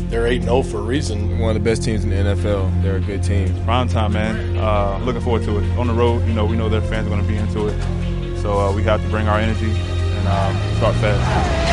they're 8-0 for a reason. One of the best teams in the NFL. They're a good team. Prime time, man. Looking forward to it. On the road, we know their fans are going to be into it. So we have to bring our energy and start fast.